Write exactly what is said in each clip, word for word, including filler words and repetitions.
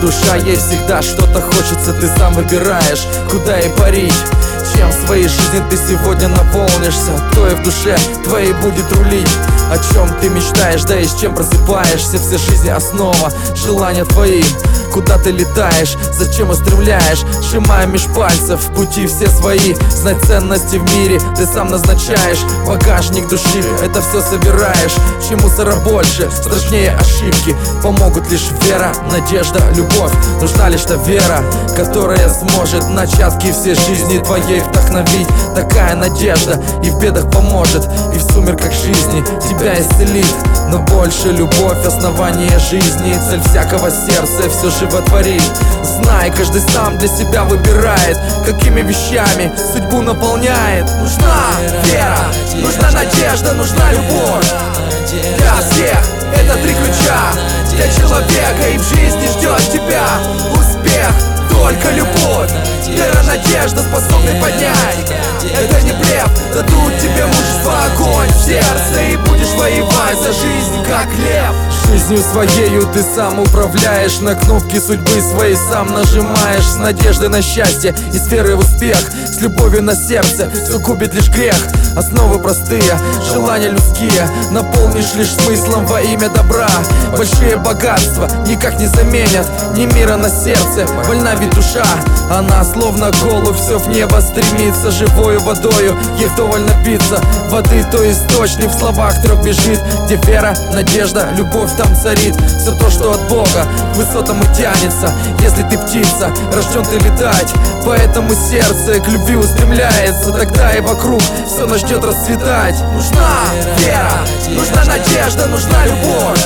душа есть всегда, что-то хочется, ты сам выбираешь, куда и парить. Чем в своей жизни ты сегодня наполнишься, то и в душе твоей будет рулить. О чем ты мечтаешь, да и с чем просыпаешься, вся жизнь основа, желания твои. Куда ты летаешь, зачем устремляешь, сжимая меж пальцев пути все свои. Знать ценности в мире ты сам назначаешь, багажник души, это все собираешь. Чем мусора больше, страшнее ошибки, помогут лишь вера, надежда, любовь. Нужна лишь та вера, которая сможет начатки всей жизни твоей вдохновить. Такая надежда и в бедах поможет, и в сумерках жизни тебя исцелит. Но больше любовь, основание жизни, цель всякого сердца все животворит. Знай, каждый сам для себя выбирает, какими вещами судьбу наполняет. Нужна вера, нужна надежда, нужна любовь. Для всех это три ключа, для человека и в жизни ждет тебя успех. Только любовь, вера, надежда способны поднять. Это не блеф, дадут тебе мужество, огонь в сердце, и будешь воевать за жизнь, как лев. Жизнью своею ты сам управляешь, на кнопки судьбы своей сам нажимаешь. С надеждой на счастье и с верой в успех, с любовью на сердце все губит лишь грех. Основы простые, желания людские наполнишь лишь смыслом во имя добра. Большие богатства никак не заменят ни мира на сердце. Больна ведь душа, она словно голубь все в небо стремится. Живою водою ей вдоволь напиться, воды то источник в словах трех бежит. Где вера, надежда, любовь, там царит все то, что от Бога к высотам и тянется. Если ты птица, рожден ты летать, поэтому сердце к любви устремляется. Тогда и вокруг все начнет расцветать. Нужна вера, нужна надежда, нужна любовь.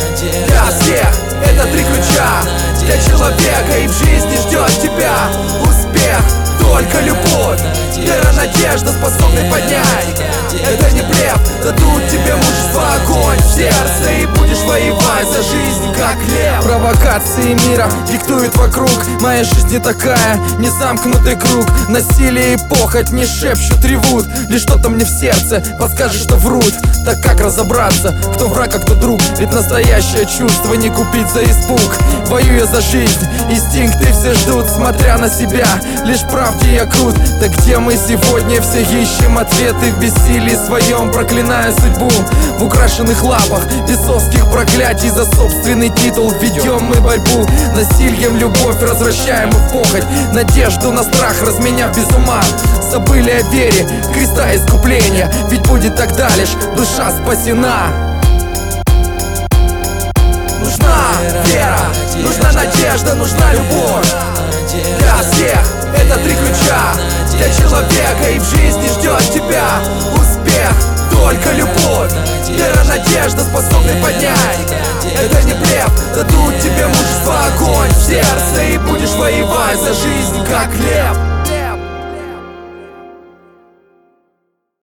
Для всех это три ключа, для человека и в жизни ждет тебя успех. Только любовь, вера, надежда способны поднять. Это не блеф, дадут тебе мужество, огонь в сердце, и будешь воевать за жизнь, как лев. Провокации мира диктуют вокруг, моя жизнь не такая, не замкнутый круг. Насилие и похоть не шепчут, ревут, лишь что-то мне в сердце подскажет, что врут. Так как разобраться, кто враг, а кто друг? Ведь настоящее чувство не купить за испуг. Воюя за жизнь, инстинкты все ждут, смотря на себя, лишь правде я крут. Так где мы сегодня все ищем ответы в бессилии своем, проклиная судьбу? В украшенных лапах бесовских проклятий за собственный титул ведем мы борьбу. Насильем любовь развращаем в похоть, надежду на страх разменяв без ума. Забыли о вере, креста искупления, ведь будет тогда лишь душа спасена. Нужна вера, нужна надежда, нужна любовь. Для всех это три ключа, для человека и в жизни ждет тебя успех. Только любовь, вера, надежда способны поднять. Это не блеф, дадут тебе мужество, огонь в сердце, и будешь воевать за жизнь, как лев.